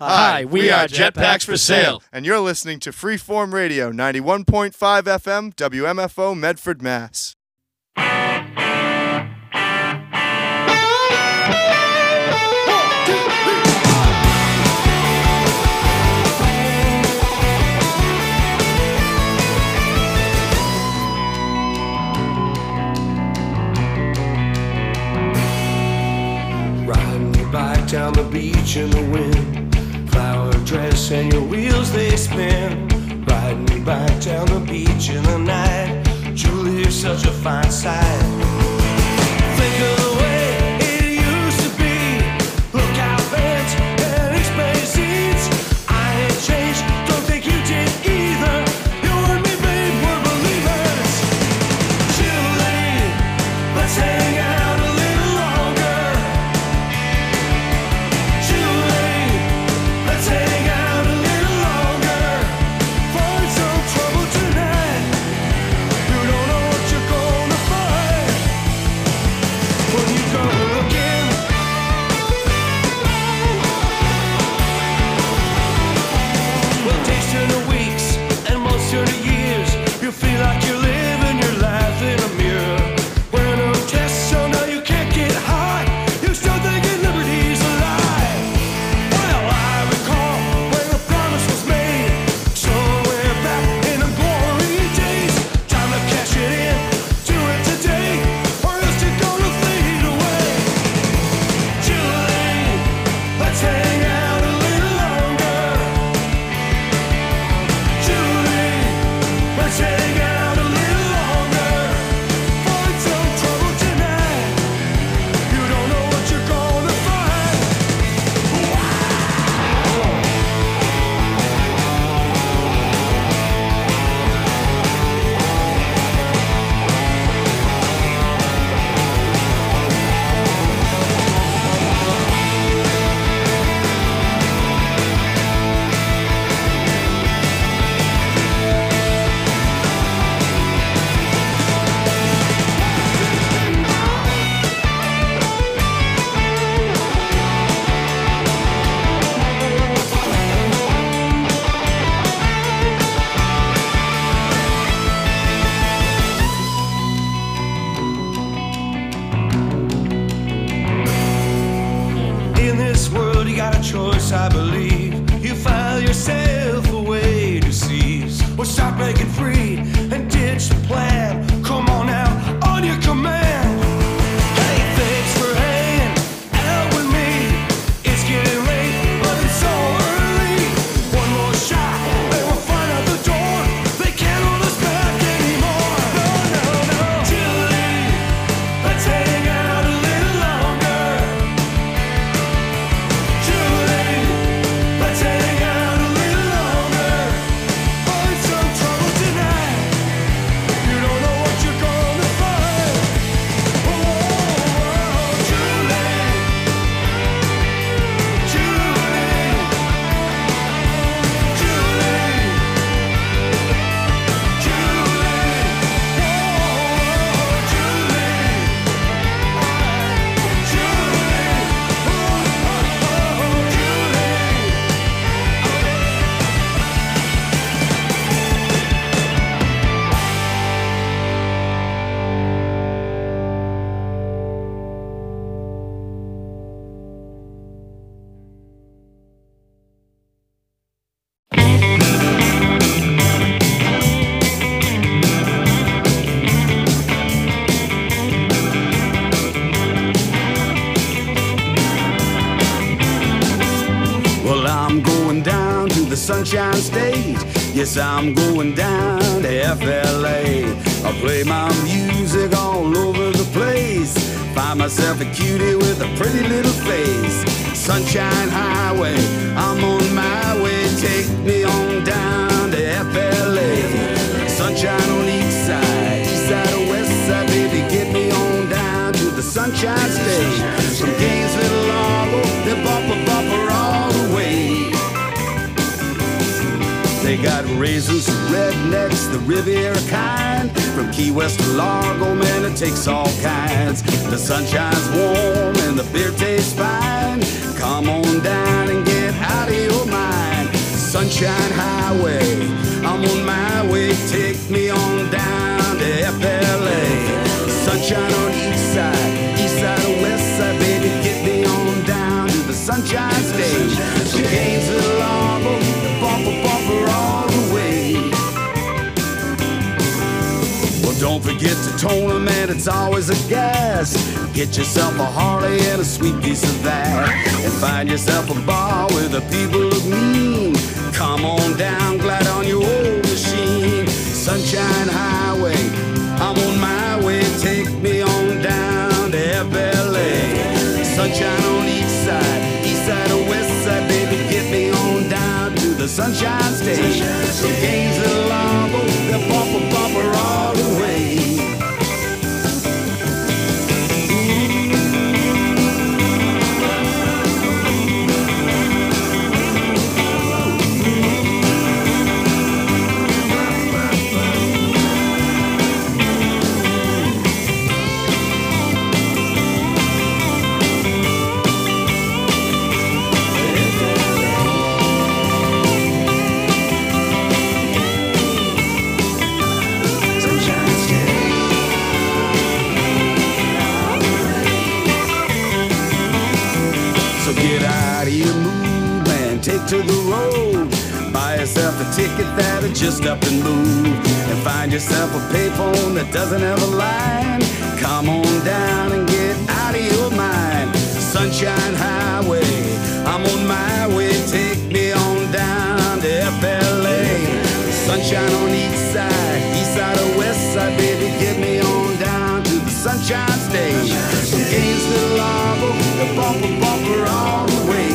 Hi, we are Jetpacks for Sale. And you're listening to Freeform Radio, 91.5 FM, WMFO, Medford, Mass. Riding your bike down the beach in the wind, flower dress and your wheels they spin. Riding your bike down the beach in the night, Julie, you're such a fine sight. Think of the way it used to be, look out vents and explain scenes. I ain't changed, don't think you did either. You and me, babe, we're believers. Julie, let's hang out a little longer. Julie, let's hang out a little longer. Find some trouble tonight. You don't know what you're gonna find when you go looking. Well, days turn to weeks and months turn to years. You feel like you're living your life in a mirror. When a test, so now you can't get high. You start thinking liberty's a lie. Well, I recall when the promise was made, somewhere back in the glory days. Time to cash it in, do it today, or else you're gonna fade away. Julie, let's hang out a little longer. Julie, let's hang out a little longer. Find some trouble tonight. You don't know what you're gonna find. In this world, you got a choice, I believe. You file yourself away to seize, or start breaking free and ditch the plan. Come on now, on your command. Hey, thanks for hanging out with me. It's getting late, but it's so early. One more shot, they will find out the door. They can't hold us back anymore. No, no, no. Julie, let's hang out a little longer. Julie, let's hang out a little longer. Find some trouble tonight. You don't know what you're gonna find. Oh, Julie, Julie, Julie, Julie, oh, Well, I'm going down to the Sunshine State. Yes, I'm going down to FLA. I'll play my music all over the place. Find myself a cutie with a pretty little face. Sunshine Highway, I'm on my way. Take me on down to FLA. Sunshine on each side, east side or west side, baby, get me on down to the Sunshine State. From Gainesville to Largo, then bumper all the way. They got raisins and rednecks, the Riviera kind. From Key West to Largo, man, it takes all kinds. The sunshine's warm and the beer tastes fine. Come on down and get out of your Sunshine Highway, I'm on my way, take me on down to FLA. Sunshine on east side or west side, baby, get me on down to the Sunshine Stage. From Gainesville, Largo, bumper all the way. Well, don't forget to tone them, man, it's always a gas. Get yourself a Harley and a sweet piece of that, and find yourself a bar where the people look mean. Come on down, glide on your old machine. Sunshine Highway, I'm on my way, take me on down to FLA. Sunshine on each side or west side, baby, get me on down to the Sunshine Stage. From Gainesville, Largo, the bumper all the way. Take to the road, buy yourself a ticket that'll just up and move, and find yourself a payphone that doesn't have a line. Come on down and get out of your mind. Sunshine Highway, I'm on my way, take me on down to FLA. Sunshine on each side or west side, baby, get me on down to the Sunshine Stage. From Gainesville, Largo, the bumper all the way.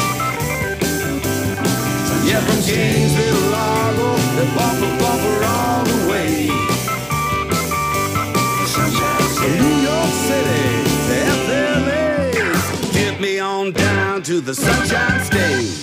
Yeah, from Gainesville, Largo, the bumper all the way. From New York City to FLA, get me on down to the Sunshine Stage.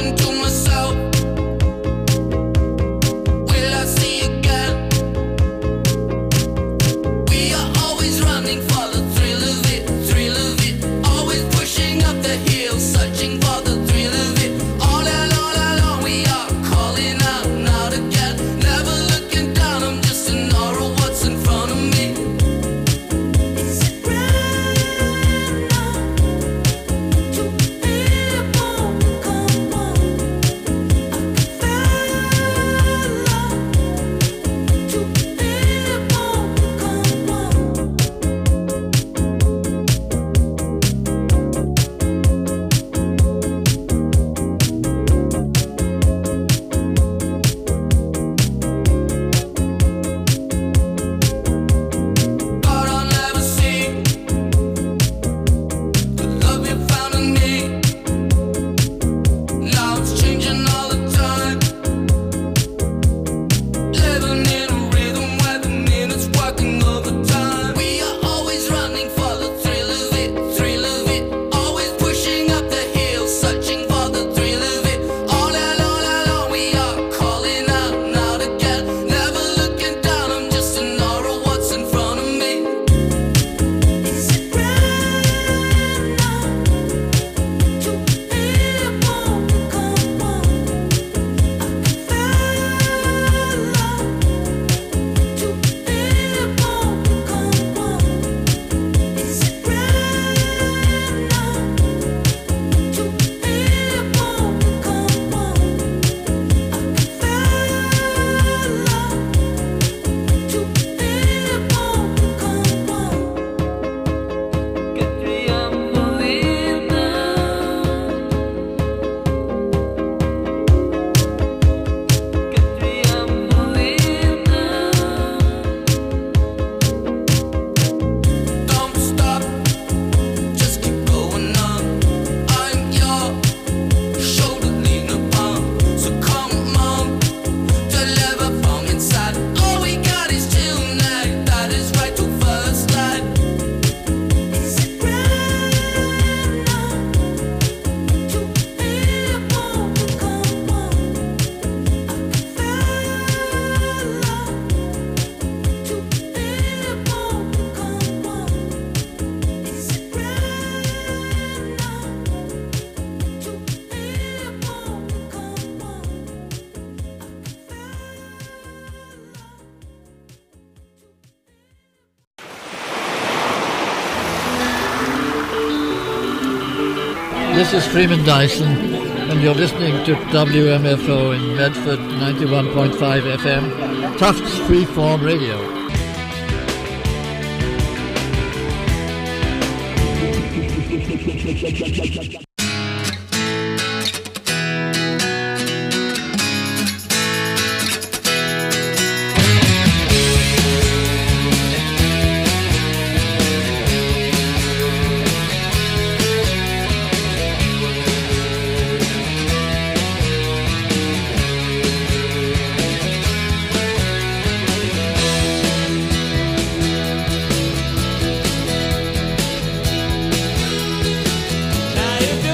talking to myself. Will I see again? We are always running for the thrill of it, thrill of it. Always pushing up the hill, searching for the thrill of it. All along we are calling out and out again. Never looking down, I'm just in awe of what's in front of me. Is it right now to be born? Come on, I can feel love to be born. Come on. But I'll never see the love you found in me. Now it's changing all the time. Living in a rhythm where the minutes working overtime. We are always running for the thrill of it, thrill of it. Always pushing up the hill, searching for the thrill of it. All along we are calling out and out again. Never looking down, I'm just in awe of what's in front of me. Is it right now to be born? Come on, I can feel love to be born. Come on. Is it right now to be born? Come on, I can feel love to be born. Come on. Don't stop, just keep going on. I'm your shoulder lean upon. So come on, deliver from inside. All we got is tonight. That is right to first light. Is it right now to be born? Come on, I can feel love to be born. Come on. Is it right now to be born? Come on, This is Freeman Dyson, and you're listening to WMFO in Medford 91.5 FM, Tufts Freeform Radio. Now if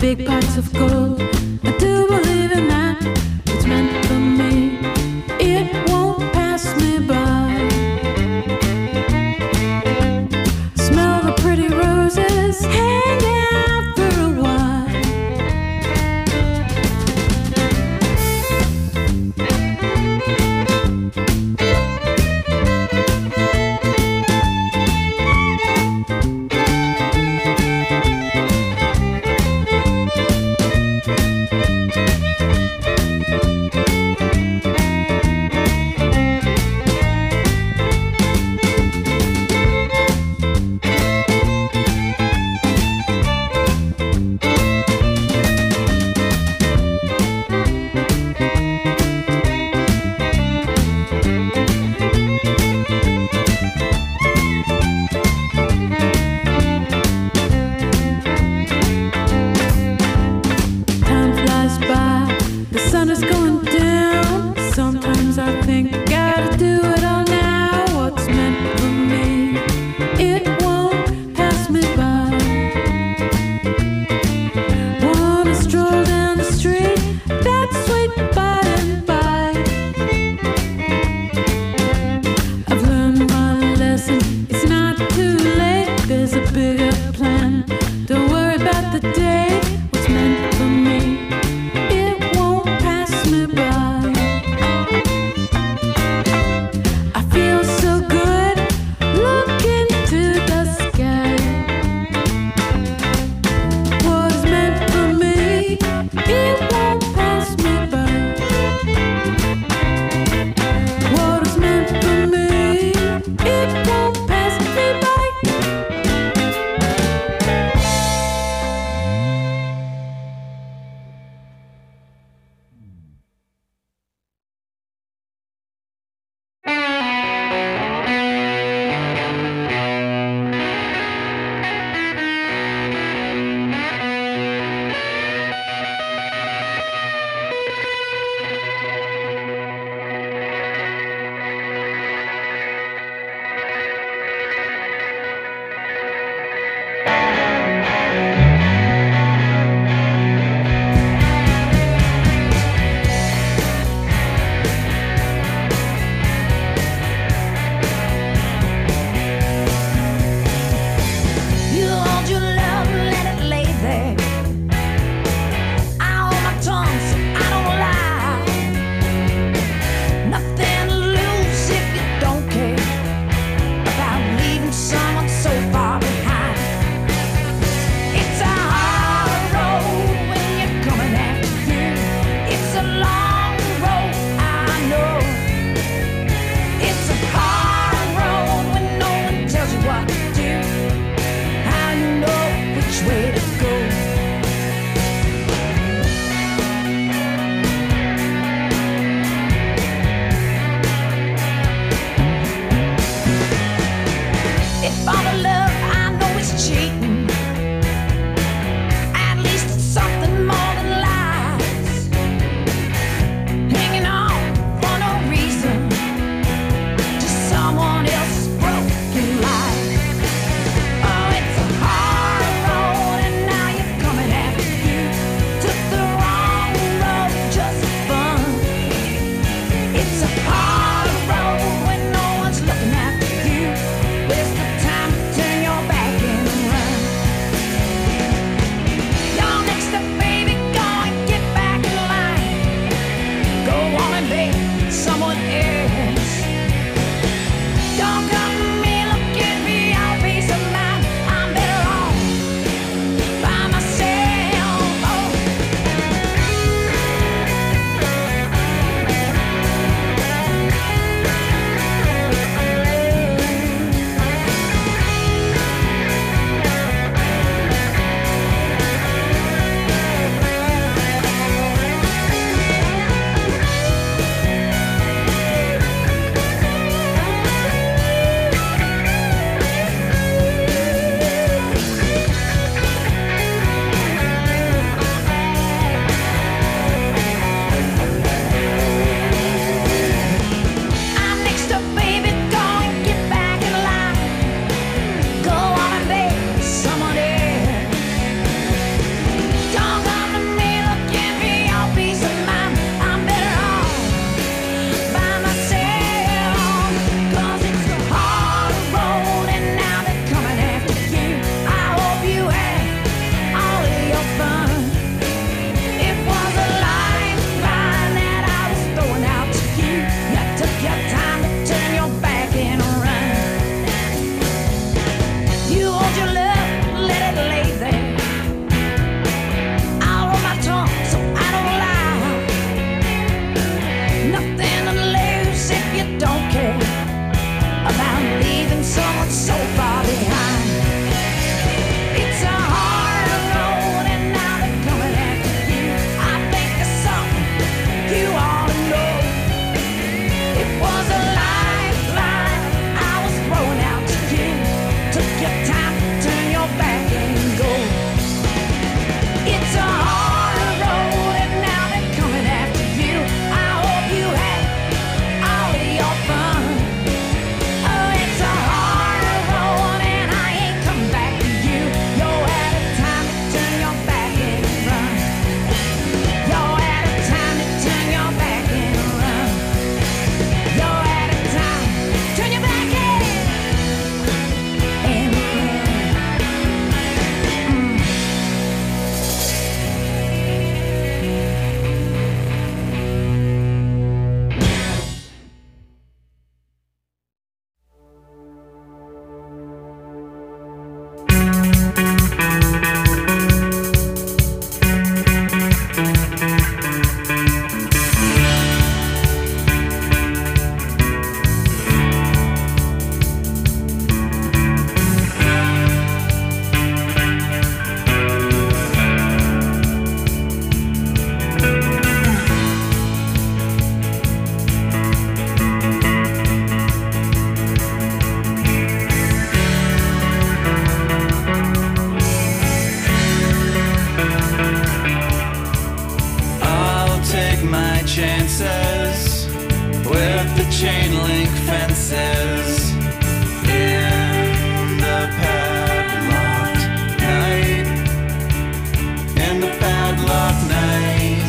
big pots of gold. I do believe in that. It's meant for me. It won't pass me by. Smell the pretty roses, hang out for a while. chances with the chain link fences in the padlocked night, in the padlocked night.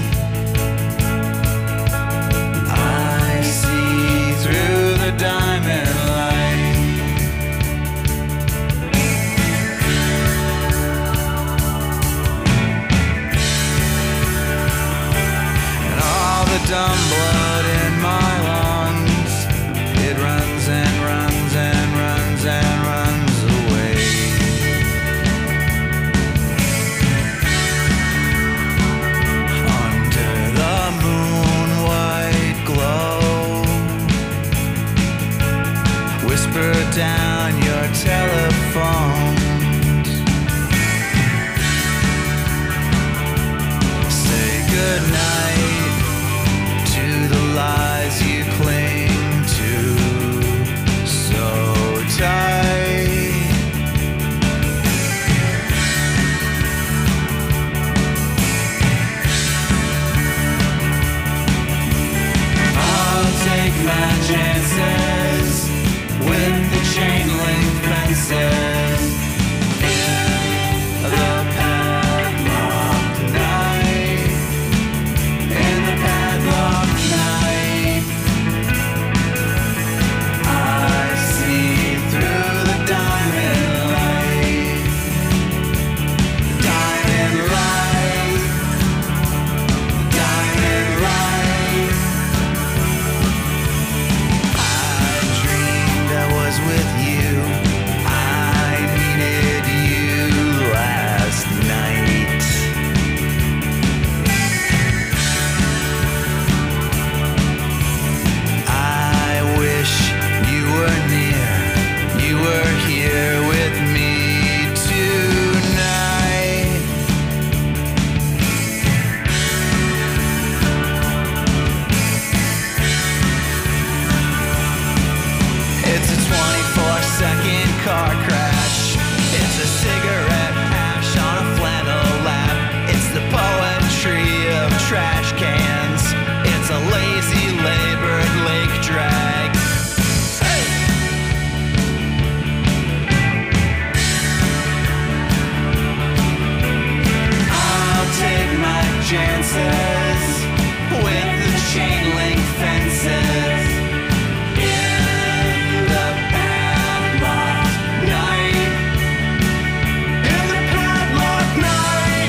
I see through the diamond light. And all the dumb blood in my lungs, it runs and runs and runs and runs away. Under the moon white glow, whisper down your telephones, say goodnight to the lies you cling to so tight. I'll take my chances with the chain link fences in the padlocked night, in the padlocked night. I see through the diamond light, diamond light, diamond light. I dreamed I was with you, I needed you last night. I wish you were near, you were here with me tonight. It's a 24-second car crash. It's a cigarette ash on a flannel lap. It's the poetry of trash cans. It's a lazy labored lake drag. Hey! I'll take my chances with the chain link fences in the padlocked night, in the padlocked night.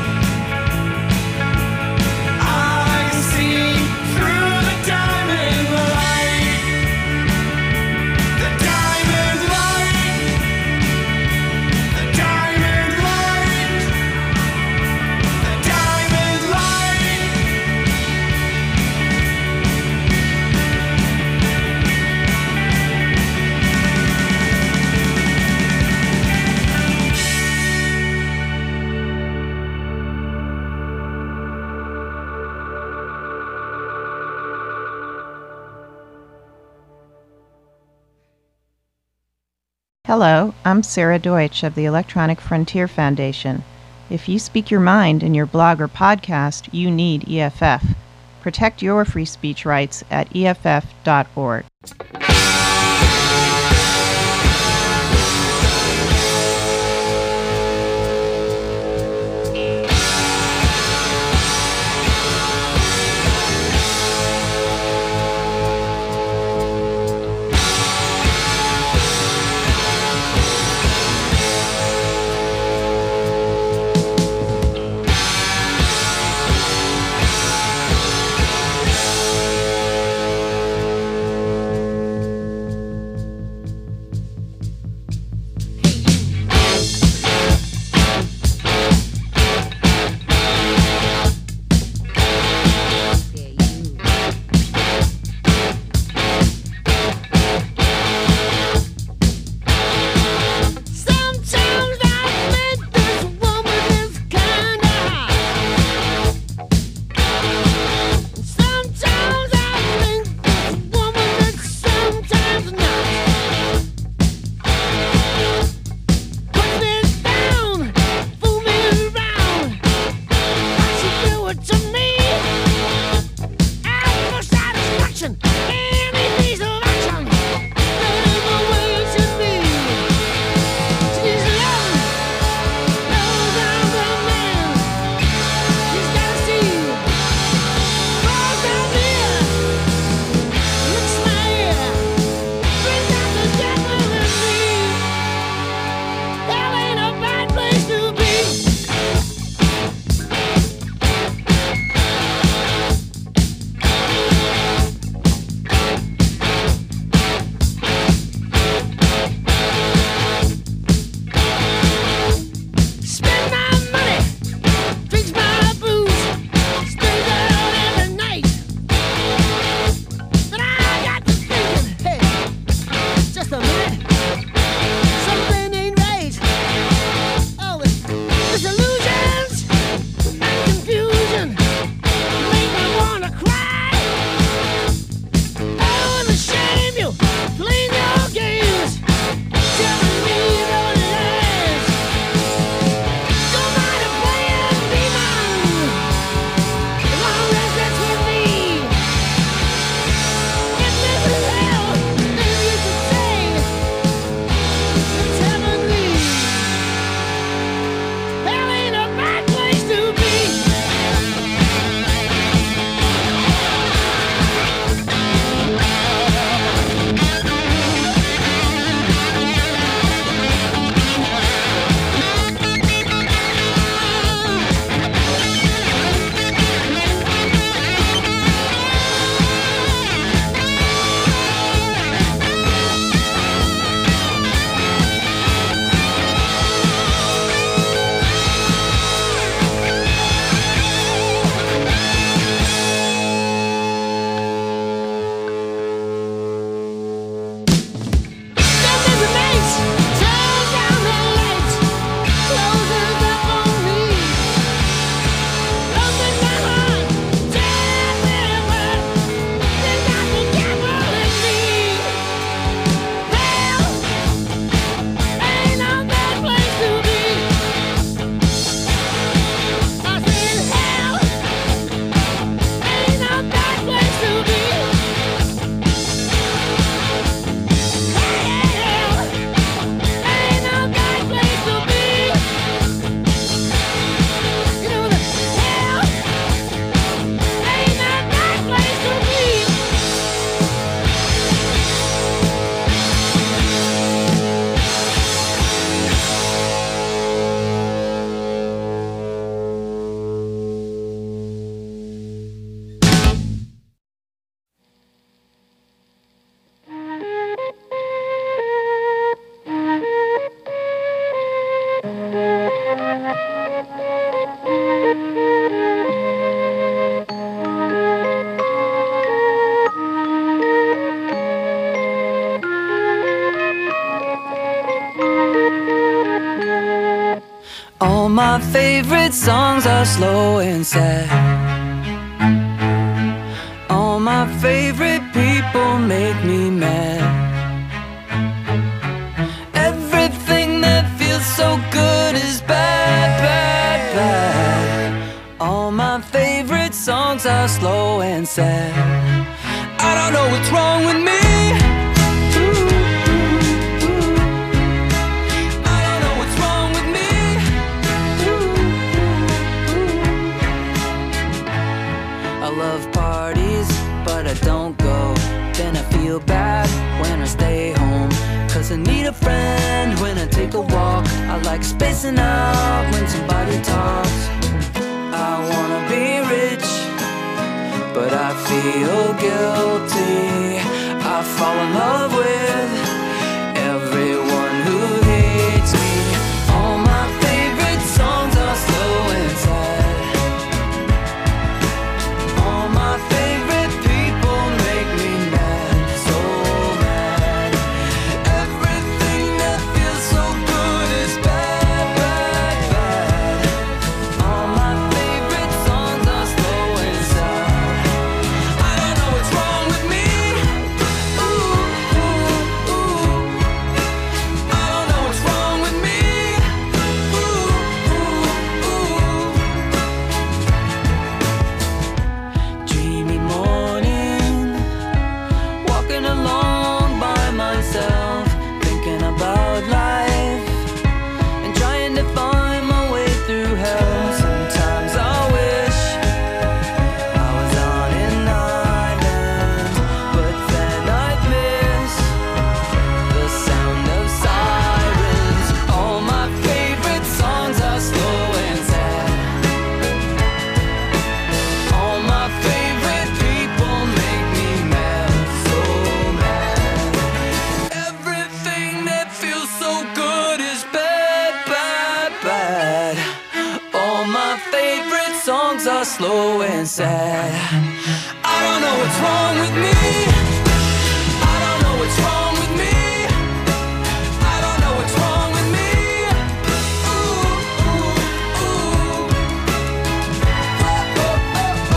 I see through the diamond light, the diamond light, the diamond light, the diamond light. Hello, I'm Sarah Deutsch of the Electronic Frontier Foundation. If you speak your mind in your blog or podcast, you need EFF. Protect your free speech rights at EFF.org. All my favorite songs are slow and sad. All my favorite people make me mad. Everything that feels so good is bad, bad, bad. All my favorite songs are slow and sad. I don't know what's wrong with me. Don't go, then I feel bad when I stay home. Cause I need a friend when I take a walk. I like spacing out when somebody talks. I wanna be rich, but I feel guilty. I fall in love with everyone who hates me. All my favorite songs are slow and sad. All my favorite slow and sad. I don't know what's wrong with me. I don't know what's wrong with me. I don't know what's wrong with me. Ooh, ooh, ooh. Oh, oh,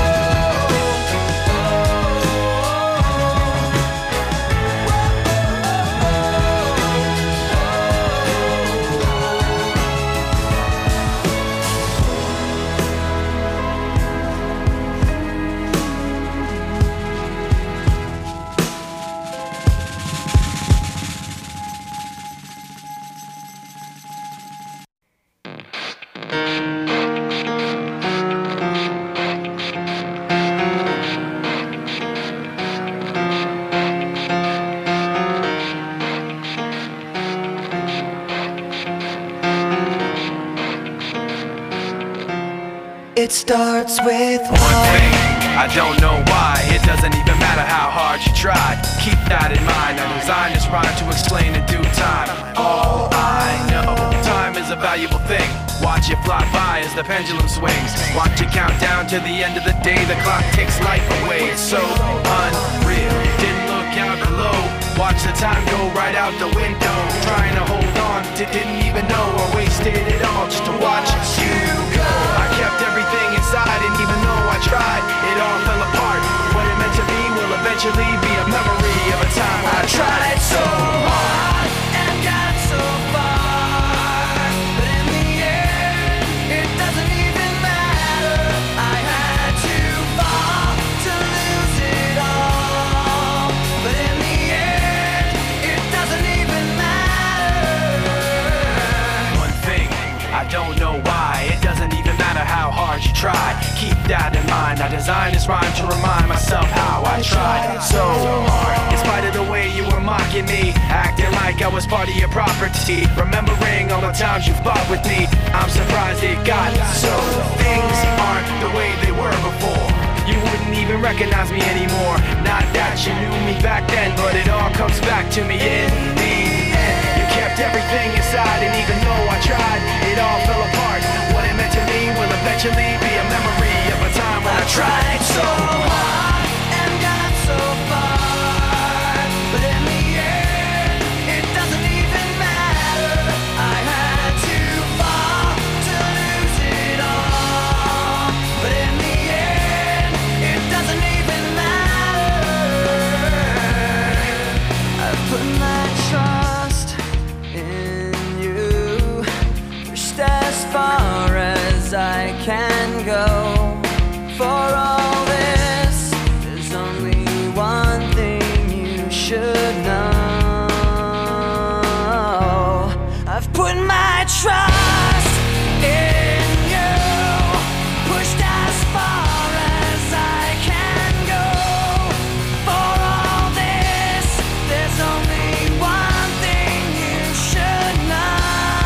It starts with one thing, I don't know why. It doesn't even matter how hard you try. Keep that in mind. I designed this rhyme to explain in due time. All I know, time is a valuable thing. Watch it fly by as the pendulum swings. Watch it count down to the end of the day. The clock takes life away. It's so unreal. Didn't look out below. Watch the time go right out the window. Trying to hold on to didn't even know I wasted it all just to watch you go. I kept everything inside, and even though I tried, it all fell apart. What it meant to be will eventually be a memory of a time I tried so hard and got so far, but in the end, it doesn't even matter. I had to fall to lose it all, but in the end, it doesn't even matter. One thing, I don't know why. It doesn't even matter how hard you try. Keep that in mind. I designed this rhyme to remind myself how I tried so hard. In spite of the way you were mocking me, acting like I was part of your property, remembering all the times you fought with me, I'm surprised it got so. Things aren't the way they were before. You wouldn't even recognize me anymore. Not that you knew me back then, but it all comes back to me in the end. You kept everything inside, and even though I tried, it all fell apart. What it meant to eventually be a memory of a time when I tried so hard and got so far, but in the end, it doesn't even matter. I had to fall to lose it all, but in the end, it doesn't even matter. I've put my trust in you, pushed as far as I can go. For all this, there's only one thing you should know. I've put my trust in you, pushed as far as I can go. For all this, there's only one thing you should know.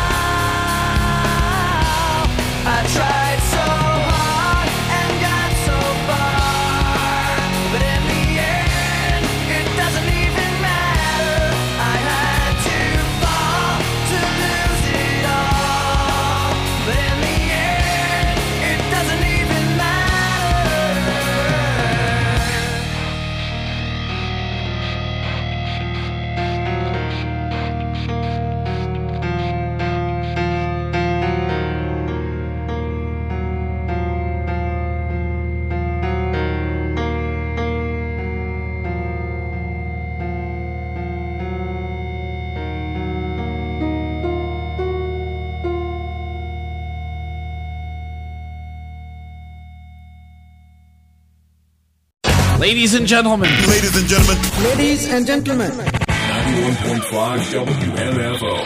I tried so hard and got so far, but in the end, it doesn't even matter. I had to fall to lose it all, but in the end, it doesn't even matter. Ladies and gentlemen. Ladies and gentlemen. Ladies and gentlemen. 91.5 WMFO.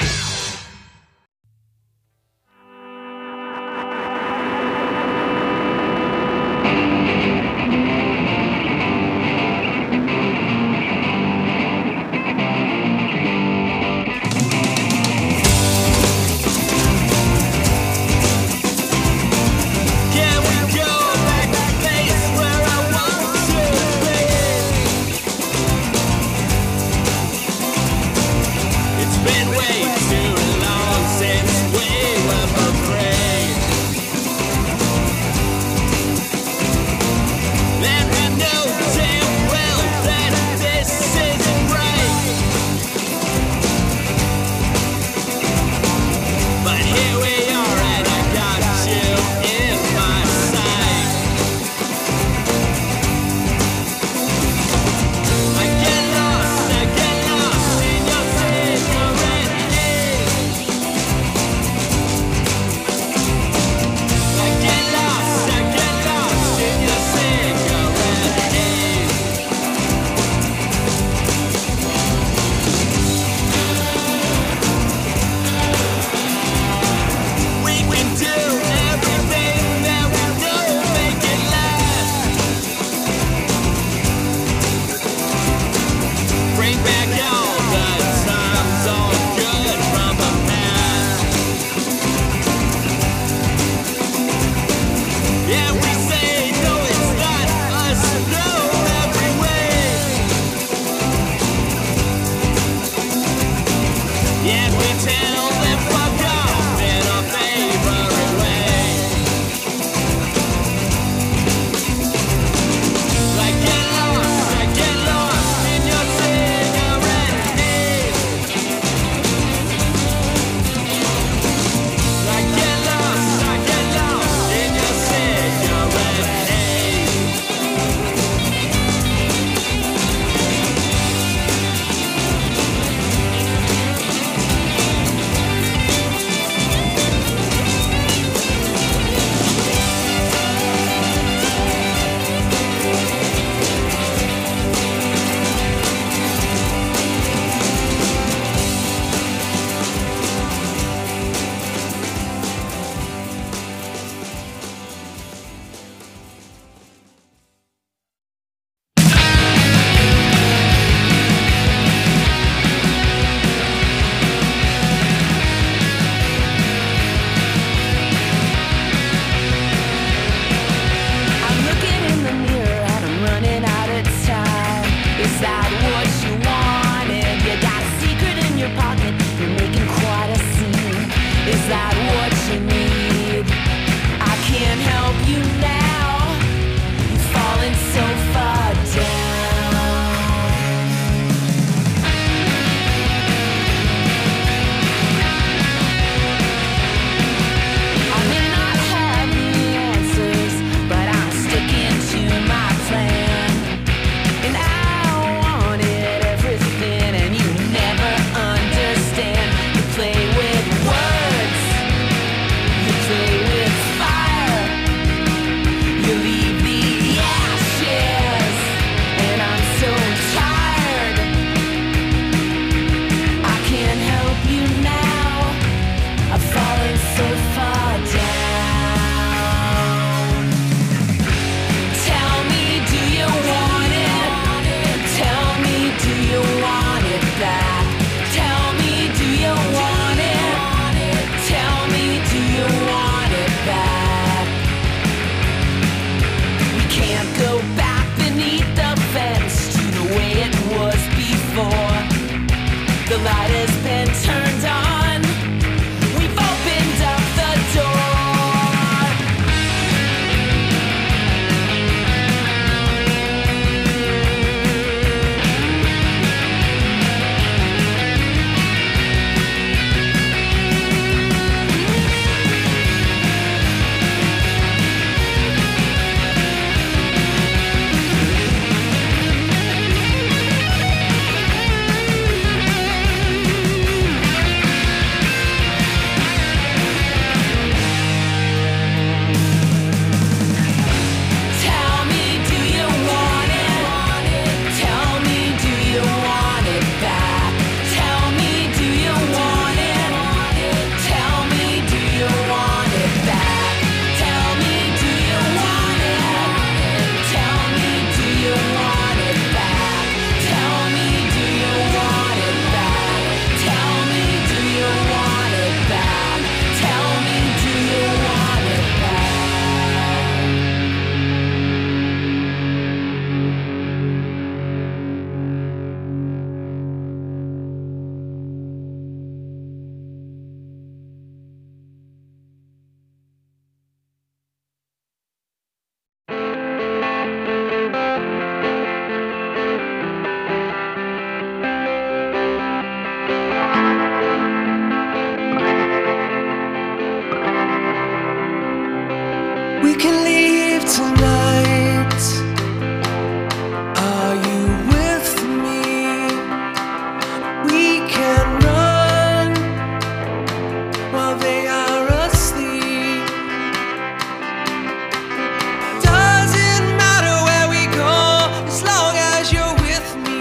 It's been way too you now. You've fallen so far down. I may not have the answers, but I'm sticking to my plan. And I wanted everything, and you never understand. You play with words, you play with fire, you leave the ashes, and I'm so tired. I can't help you now, I've fallen so far down. Tell me, do you want it? Tell me, do you want it back? Tell me, do you want it? Tell me, do you want it back? We can't go back beneath the fence to the way it was before. The light has been turned on. We've opened up the door. Tell me, do you want it? Tell me, do you want it back? Tell me, do you want it? Tell me, do you want it back? Tell me, do you want it? Tell me, do you want it back? Tell me, do you want it back? Tell me, do you want it back? Tell me, do you want it back? We can leave tonight. Are you with me? We can run while they are asleep. Doesn't matter where we go as long as you're with me.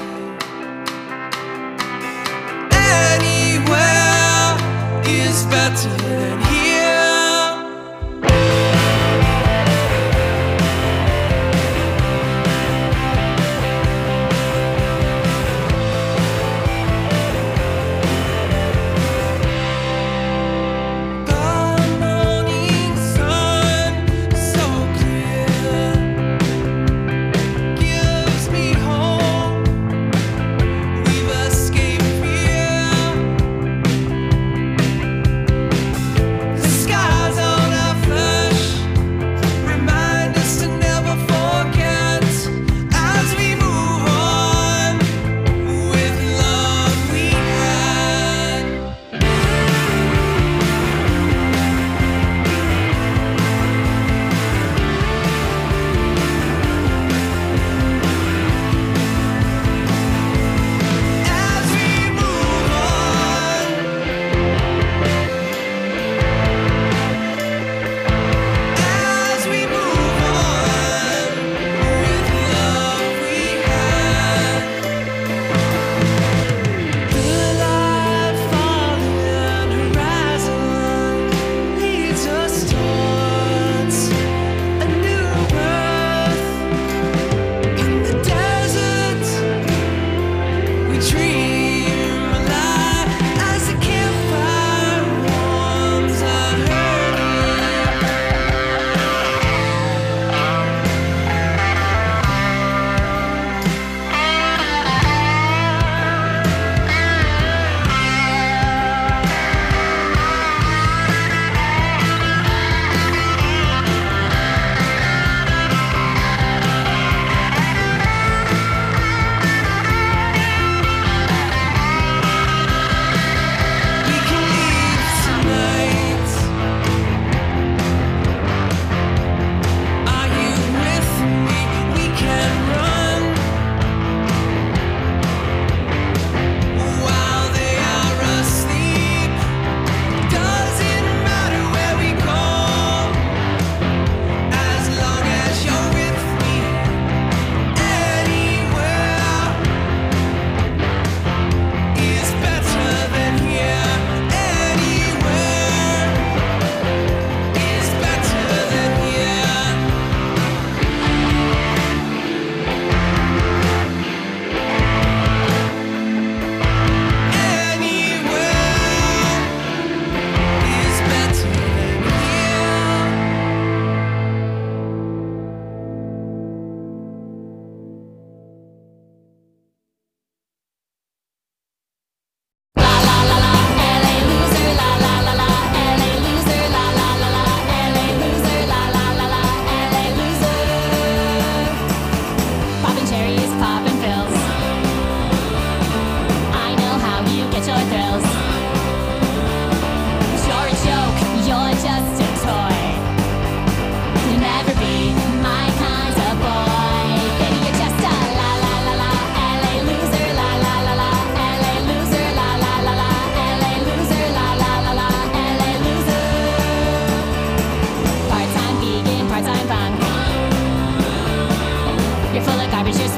Anywhere is better than here.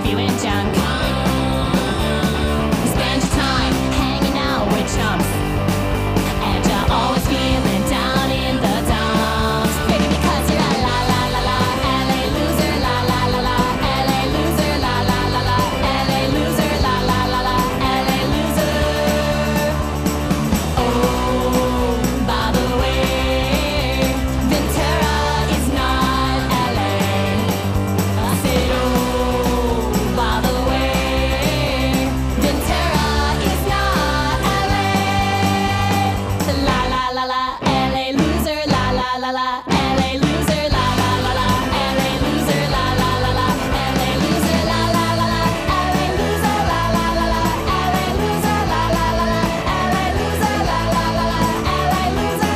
you and John come. Spend your time hanging out with chumps, and you're always feeling down in the dumps. Maybe because you're a la la la la LA loser, la la la la LA loser, la la la la LA loser, la la la la LA loser. Oh, by the way, Ventura is not LA. I said, oh, by the way, Ventura is not LA. La la la la LA loser, la la la la LA loser, la la la la LA loser, la la la la LA loser, la la la la LA loser, la la la la LA loser, la la la la LA loser, la la la la LA loser.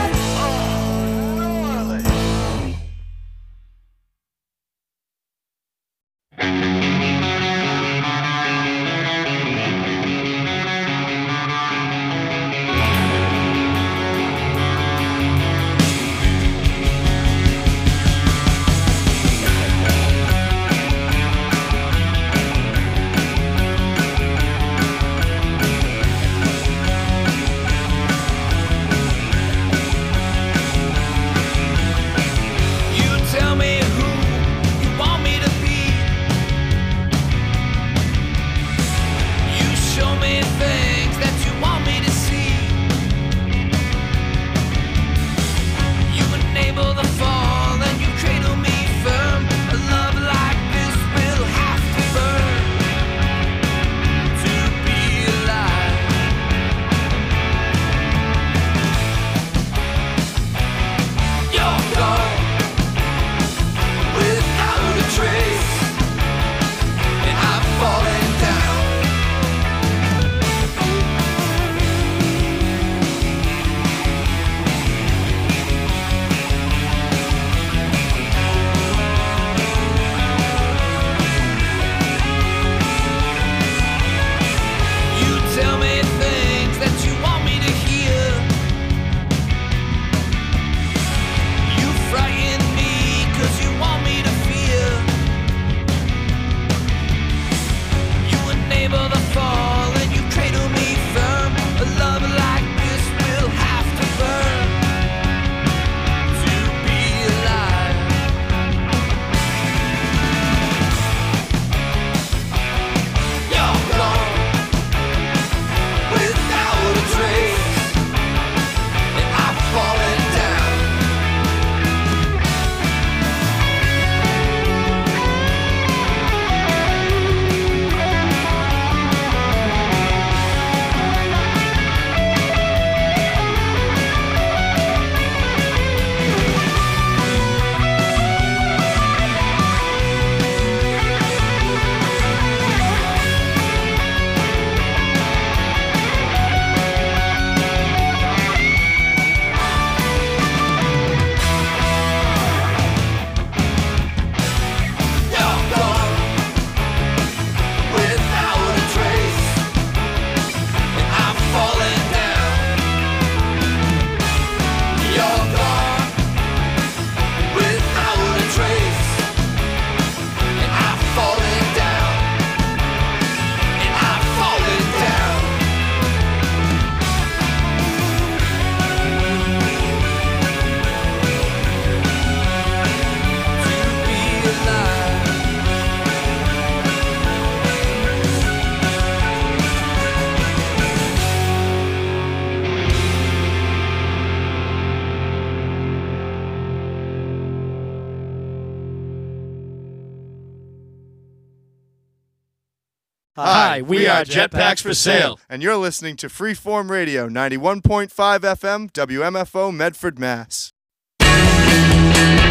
You tell me who you want me to be. You show me things that you want me to see. You enable the fall and you cradle me firm. A love like this will have to burn to be alive. You're gone without a trace, and I'm falling down. You tell me things that you want me to hear. You frighten me 'cause you want me to fear. You enable the fall and you cradle me firm. A love like this will have to burn to be alive. You're gone without a trace, and I'm falling down. You're gone without a trace, and I'm falling down. You're gone without a trace, and I'm falling down. And I'm falling down. To be alive. Hi, we are Jetpacks for Sale. And you're listening to Freeform Radio, 91.5 FM, WMFO, Medford, Mass.